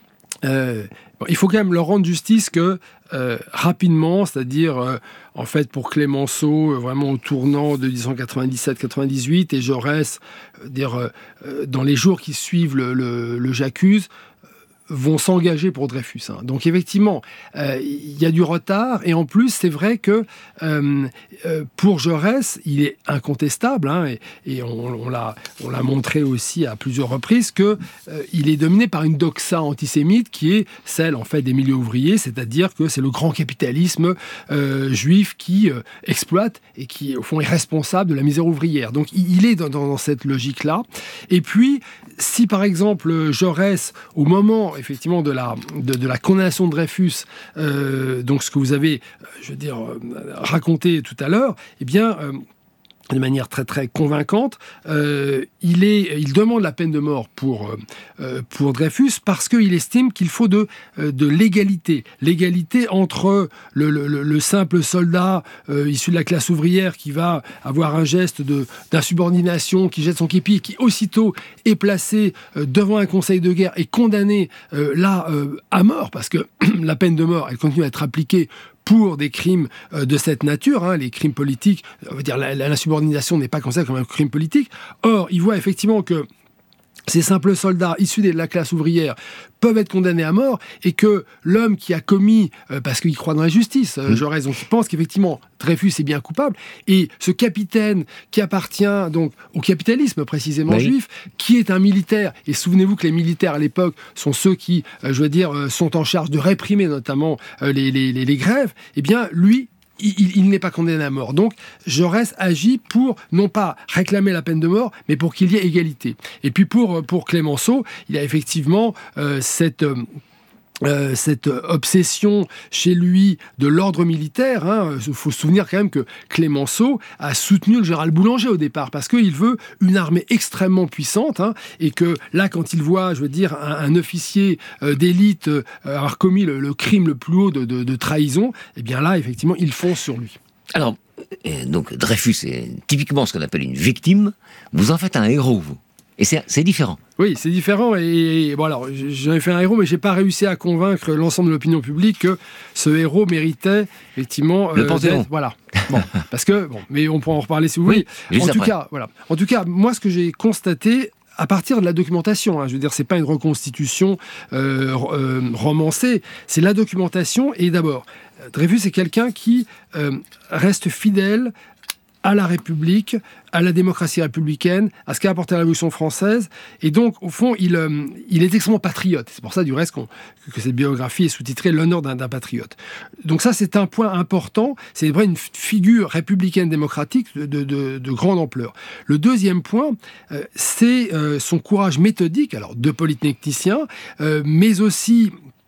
Euh, bon, il faut quand même leur rendre justice que euh, rapidement, c'est-à-dire euh, en fait pour Clémenceau, euh, vraiment au tournant de dix-neuf cent quatre-vingt-dix-sept quatre-vingt-dix-huit, et Jaurès, euh, dire, euh, dans les jours qui suivent le, le, le J'accuse, vont s'engager pour Dreyfus. Hein. Donc effectivement, il euh, y a du retard, et en plus, c'est vrai que euh, euh, pour Jaurès, il est incontestable, hein, et, et on, on, l'a, on l'a montré aussi à plusieurs reprises, qu'il euh, est dominé par une doxa antisémite qui est celle en fait des milieux ouvriers, c'est-à-dire que c'est le grand capitalisme euh, juif qui euh, exploite et qui, au fond, est responsable de la misère ouvrière. Donc il est dans, dans, dans cette logique-là. Et puis, si par exemple Jaurès, au moment effectivement de la, de, de la condamnation de Dreyfus, euh, donc ce que vous avez, je veux dire, raconté tout à l'heure, eh bien, euh, de manière très très convaincante, euh, il, est, il demande la peine de mort pour, euh, pour Dreyfus parce qu'il estime qu'il faut de, de l'égalité. L'égalité entre le, le, le simple soldat euh, issu de la classe ouvrière qui va avoir un geste de, d'insubordination, qui jette son képi, qui aussitôt est placé euh, devant un conseil de guerre et condamné euh, là euh, à mort, parce que la peine de mort, elle continue à être appliquée pour des crimes euh, de cette nature, hein, les crimes politiques, on va dire la, la, la subordination n'est pas considérée comme un crime politique. Or, il voit effectivement que ces simples soldats issus de la classe ouvrière peuvent être condamnés à mort, et que l'homme qui a commis, euh, parce qu'il croit dans la justice, euh, Jaurès, donc il pense qu'effectivement Dreyfus est bien coupable, et ce capitaine qui appartient donc au capitalisme précisément oui. juif, qui est un militaire, et souvenez-vous que les militaires à l'époque sont ceux qui, euh, je veux dire, euh, sont en charge de réprimer notamment euh, les, les, les, les grèves, eh bien lui, Il, il n'est pas condamné à mort. Donc, Jaurès agit pour, non pas réclamer la peine de mort, mais pour qu'il y ait égalité. Et puis, pour, pour Clémenceau, il y a effectivement euh, cette... Euh, Euh, cette obsession chez lui de l'ordre militaire. Hein. Il faut se souvenir quand même que Clémenceau a soutenu le général Boulanger au départ, parce qu'il veut une armée extrêmement puissante, hein, et que là, quand il voit, je veux dire, un, un officier euh, d'élite euh, avoir commis le, le crime le plus haut de, de, de trahison, eh bien là, effectivement, il fonce sur lui. Alors, euh, donc Dreyfus est typiquement ce qu'on appelle une victime. Vous en faites un héros, vous. Et c'est, c'est différent. Oui, c'est différent. Et, et bon, alors, j'en ai fait un héros, mais j'ai pas réussi à convaincre l'ensemble de l'opinion publique que ce héros méritait effectivement le euh, Panthéon. Voilà. Bon, parce que bon, mais on pourra en reparler si vous voulez. Oui, en tout après. cas, voilà. En tout cas, moi, ce que j'ai constaté à partir de la documentation, hein, je veux dire, c'est pas une reconstitution euh, euh, romancée, c'est la documentation. Et d'abord, Dreyfus est quelqu'un qui euh, reste fidèle à la République, à la démocratie républicaine, à ce qu'a apporté la Révolution française. Et donc, au fond, il, euh, il est extrêmement patriote. C'est pour ça, du reste, qu'on, que cette biographie est sous-titrée « L'honneur d'un, d'un patriote ». Donc ça, c'est un point important. C'est vraiment une figure républicaine démocratique de, de, de, de grande ampleur. Le deuxième point, euh, c'est euh, son courage méthodique, alors de polytechnicien, euh, mais aussi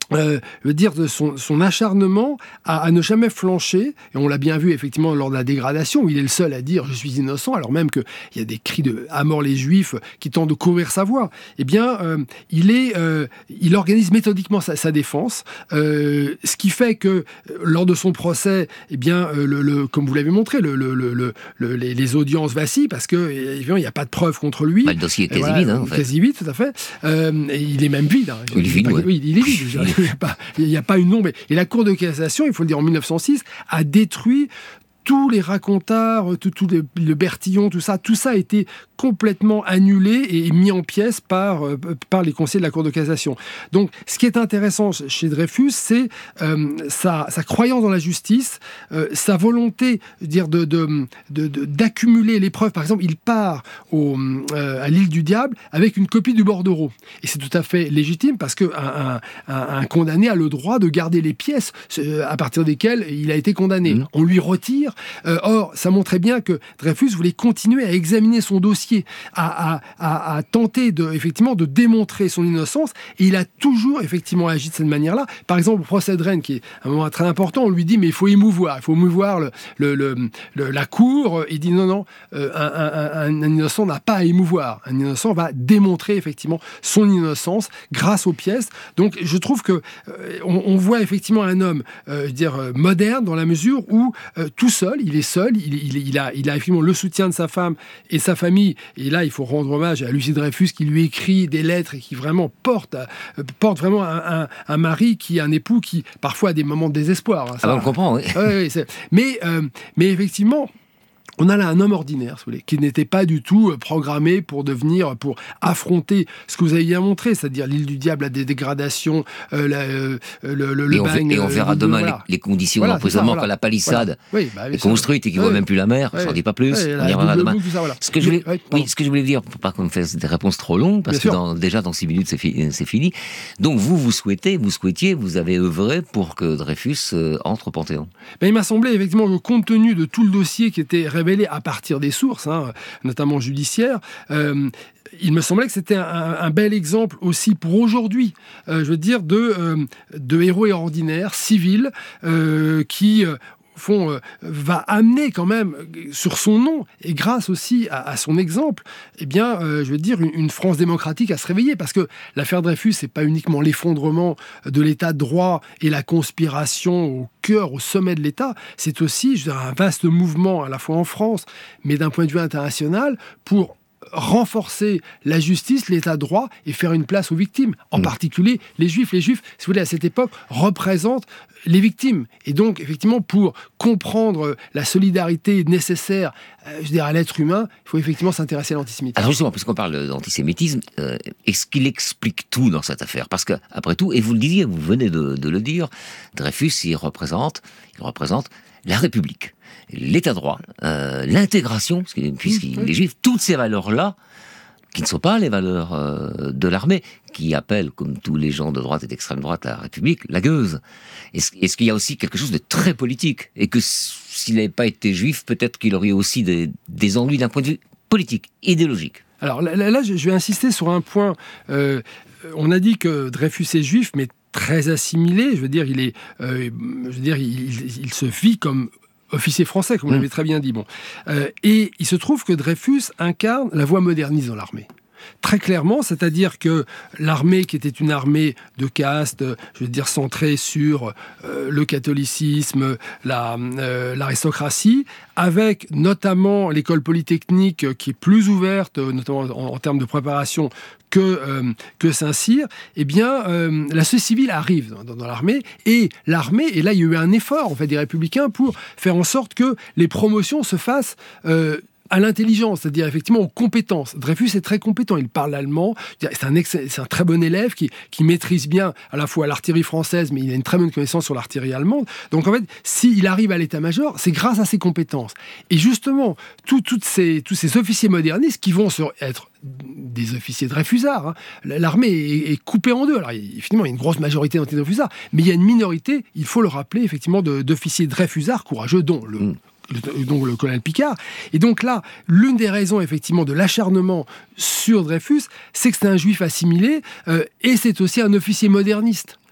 Euh, veut dire de son, son acharnement à, à ne jamais flancher, et on l'a bien vu effectivement lors de la dégradation, où il est le seul à dire « je suis innocent », alors même qu'il y a des cris de « à mort les Juifs » qui tentent de couvrir sa voix. Eh bien, euh, il, est, euh, il organise méthodiquement sa, sa défense, euh, ce qui fait que lors de son procès, eh bien, euh, le, le, comme vous l'avez montré, le, le, le, le, les, les audiences vacillent parce qu'il n'y a pas de preuves contre lui. Bah, le dossier est quasi voilà, vide. Hein, en fait. Quasi vide, tout à fait. Euh, et il est même vide. Hein. Il est vide, pas, ouais. Oui, il est vide. Il n'y a pas, il n'y a pas une ombre. Et la Cour de cassation, il faut le dire, en mille neuf cent six, a détruit tous les racontars, tout, tout le, le Bertillon, tout ça, tout ça a été complètement annulé et mis en pièces par, euh, par les conseillers de la Cour de cassation. Donc, ce qui est intéressant chez Dreyfus, c'est euh, sa, sa croyance dans la justice, euh, sa volonté dire, de, de, de, de, d'accumuler les preuves. Par exemple, il part au, euh, à l'île du Diable avec une copie du bordereau. Et c'est tout à fait légitime parce qu'un un, un, un condamné a le droit de garder les pièces à partir desquelles il a été condamné. Mmh. On lui retire. Euh, or, ça montrait bien que Dreyfus voulait continuer à examiner son dossier, à, à, à, à tenter de, effectivement, de démontrer son innocence, et il a toujours effectivement agi de cette manière-là. Par exemple, au procès de Rennes, qui est un moment très important, on lui dit mais il faut émouvoir, il faut émouvoir le, le, le, le, la cour. Il dit non, non, euh, un, un, un, un innocent n'a pas à émouvoir. Un innocent va démontrer effectivement son innocence grâce aux pièces. Donc, je trouve que euh, on, on voit effectivement un homme, euh, dire euh, moderne dans la mesure où euh, tout seul, il est seul, il, il, il a, il a effectivement le soutien de sa femme et sa famille. Et là, il faut rendre hommage à Lucie Dreyfus qui lui écrit des lettres et qui vraiment porte, euh, porte vraiment un, un, un mari, qui, un époux qui parfois a des moments de désespoir. Hein, ça, ah ben on comprend, oui. Ouais, ouais, mais, euh, mais effectivement, on a là un homme ordinaire, si vous voulez, qui n'était pas du tout programmé pour devenir, pour affronter ce que vous avez bien montré, c'est-à-dire l'île du Diable, la dégradations, euh, la, euh, le, le, et, on bagne, fait, et on verra de, demain voilà. les, les conditions voilà, d'emprisonnement voilà. quand la palissade voilà. oui, bah, est construite et qu'il ne voit oui. même plus la mer. Oui. Je n'en dis pas plus. Oui, on y reviendra demain. Bout, ça, voilà. Ce que je voulais, oui, oui, ce que je voulais dire, pour pas qu'on me fasse des réponses trop longues, parce bien que dans, déjà dans six minutes c'est, fi- c'est fini. Donc vous, vous souhaitez, vous souhaitiez, vous avez œuvré pour que Dreyfus euh, entre au Panthéon. Ben, il m'a semblé effectivement que compte tenu de tout le dossier qui était révélé à partir des sources, hein, notamment judiciaires, euh, il me semblait que c'était un, un bel exemple aussi pour aujourd'hui, euh, je veux dire, de, euh, de héros ordinaires, civils, euh, qui... Euh, Fond, euh, va amener quand même sur son nom et grâce aussi à, à son exemple, eh bien, euh, je veux dire, une, une France démocratique à se réveiller, parce que l'affaire Dreyfus, c'est pas uniquement l'effondrement de l'État de droit et la conspiration au cœur, au sommet de l'État, c'est aussi, je veux dire, un vaste mouvement à la fois en France, mais d'un point de vue international, pour renforcer la justice, l'état de droit et faire une place aux victimes, en mmh. particulier les Juifs. Les Juifs, si vous voulez, à cette époque, représentent les victimes. Et donc, effectivement, pour comprendre la solidarité nécessaire, euh, je veux dire, à l'être humain, il faut effectivement s'intéresser à l'antisémitisme. Alors justement, puisqu'on parle d'antisémitisme, euh, est-ce qu'il explique tout dans cette affaire ? Parce qu'après tout, et vous le disiez, vous venez de, de le dire, Dreyfus, il représente, il représente la République, l'état de droit, euh, l'intégration, puisqu'il mmh, oui. les Juifs, toutes ces valeurs-là, qui ne sont pas les valeurs euh, de l'armée, qui appellent, comme tous les gens de droite et d'extrême droite, la République, la gueuse. Est-ce, est-ce qu'il y a aussi quelque chose de très politique ? Et que s'il n'avait pas été juif, peut-être qu'il aurait aussi des, des ennuis d'un point de vue politique, idéologique. Alors là, là je vais insister sur un point. Euh, on a dit que Dreyfus est juif, mais très assimilé. Je veux dire, il est, euh, je veux dire, il, il, il se vit comme officier français, comme vous mmh. l'avez très bien dit. Bon. Euh, et il se trouve que Dreyfus incarne la voie moderniste dans l'armée. Très clairement, c'est-à-dire que l'armée, qui était une armée de caste, je veux dire centrée sur euh, le catholicisme, la, euh, l'aristocratie, avec notamment l'école polytechnique qui est plus ouverte, notamment en, en termes de préparation, que, euh, que Saint-Cyr, eh bien, euh, la société civile arrive dans, dans l'armée, et l'armée, et là, il y a eu un effort, en fait, des Républicains pour faire en sorte que les promotions se fassent euh, à l'intelligence, c'est-à-dire effectivement aux compétences. Dreyfus est très compétent, il parle allemand, c'est un, ex- c'est un très bon élève qui, qui maîtrise bien à la fois l'artillerie française, mais il a une très bonne connaissance sur l'artillerie allemande. Donc en fait, s'il arrive à l'état-major, c'est grâce à ses compétences. Et justement, tout, toutes ces, tous ces officiers modernistes qui vont sur, être des officiers dreyfusards, hein. L'armée est, est coupée en deux. Alors finalement, il y a une grosse majorité d'anti-dreyfusards, mais il y a une minorité, il faut le rappeler, effectivement, de, d'officiers dreyfusards courageux, dont le... Mmh. Le, donc le colonel Picard. Et donc là, l'une des raisons effectivement de l'acharnement sur Dreyfus, c'est que c'est un juif assimilé euh, et c'est aussi un officier moderniste.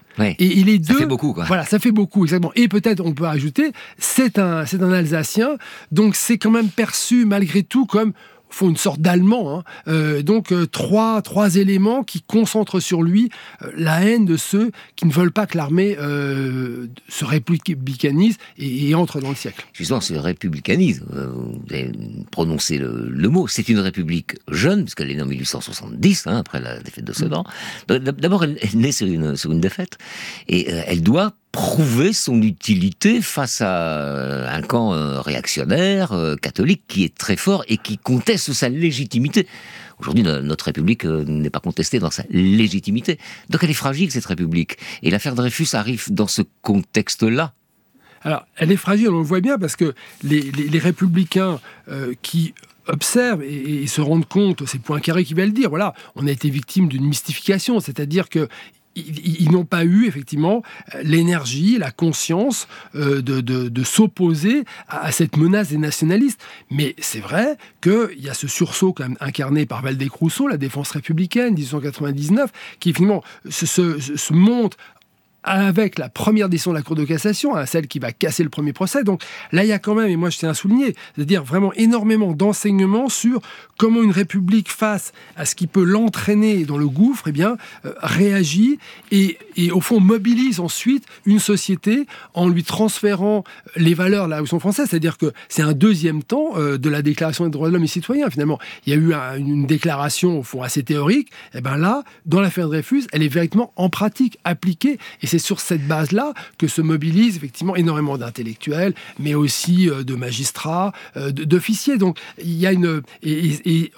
Ouais. Et, et les ça deux, fait beaucoup, quoi. Voilà, ça fait beaucoup, exactement. Et peut-être on peut ajouter, c'est un, c'est un Alsacien, donc c'est quand même perçu malgré tout comme font une sorte d'allemand, hein. euh, donc euh, trois, trois éléments qui concentrent sur lui euh, la haine de ceux qui ne veulent pas que l'armée euh, se républicanise et, et entre dans le siècle. Justement, ce républicanisme, euh, vous avez prononcé le, le mot, c'est une république jeune, puisqu'elle est née en mille huit cent soixante-dix, hein, après la défaite de Sedan. D'abord, elle est née sur une, sur une défaite, et euh, elle doit prouver son utilité face à un camp euh, réactionnaire, euh, catholique, qui est très fort et qui conteste sa légitimité. Aujourd'hui, notre République euh, n'est pas contestée dans sa légitimité. Donc elle est fragile, cette République. Et l'affaire Dreyfus arrive dans ce contexte-là. Alors, elle est fragile, on le voit bien, parce que les, les, les républicains euh, qui observent et, et se rendent compte, c'est Poincaré qui va le dire, voilà, on a été victime d'une mystification, c'est-à-dire que Ils, ils n'ont pas eu, effectivement, l'énergie, la conscience euh, de, de, de s'opposer à, à cette menace des nationalistes. Mais c'est vrai qu'il y a ce sursaut quand même incarné par Waldeck-Rousseau, la défense républicaine, dix-huit cent quatre-vingt-dix-neuf, qui, finalement, se, se, se monte avec la première décision de la Cour de cassation, hein, celle qui va casser le premier procès. Donc là, il y a quand même, et moi je tiens à souligner, c'est-à-dire vraiment énormément d'enseignements sur comment une république, face à ce qui peut l'entraîner dans le gouffre, eh bien, euh, réagit et, et au fond mobilise ensuite une société en lui transférant les valeurs là où sont françaises. C'est-à-dire que c'est un deuxième temps euh, de la Déclaration des droits de l'homme et citoyens. Finalement, il y a eu un, une déclaration au fond assez théorique. Et bien là, dans l'affaire Dreyfus, elle est véritablement en pratique appliquée. Et c'est sur cette base-là que se mobilisent effectivement énormément d'intellectuels, mais aussi euh, de magistrats, euh, de, d'officiers. Donc il y a une... Et, et, et,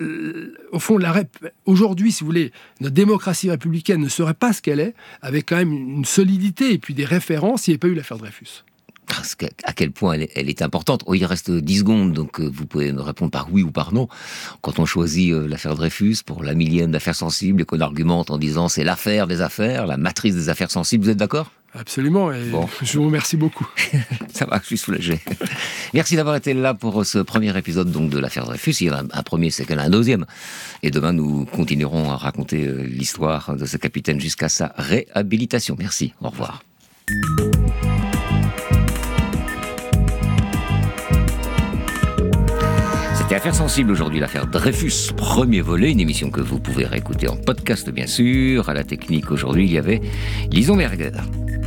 au fond, la rép... aujourd'hui, si vous voulez, notre démocratie républicaine ne serait pas ce qu'elle est, avec quand même une solidité et puis des références, s'il n'y avait pas eu l'affaire Dreyfus. Parce que, à quel point elle est, elle est importante. Oh, il reste dix secondes, donc euh, vous pouvez me répondre par oui ou par non. Quand on choisit euh, l'affaire Dreyfus pour la millième d'affaires sensibles et qu'on argumente en disant c'est l'affaire des affaires, la matrice des affaires sensibles, vous êtes d'accord ? Absolument, et bon. Je vous remercie beaucoup. Ça va, je suis soulagé. Merci d'avoir été là pour ce premier épisode donc, de l'affaire Dreyfus. Il y en a un premier, c'est qu'il y en a un deuxième. Et demain, nous continuerons à raconter euh, l'histoire de ce capitaine jusqu'à sa réhabilitation. Merci, au revoir. C'était Affaires sensibles aujourd'hui, l'affaire Dreyfus, premier volet, une émission que vous pouvez réécouter en podcast bien sûr. À la technique aujourd'hui, il y avait Lison Berger.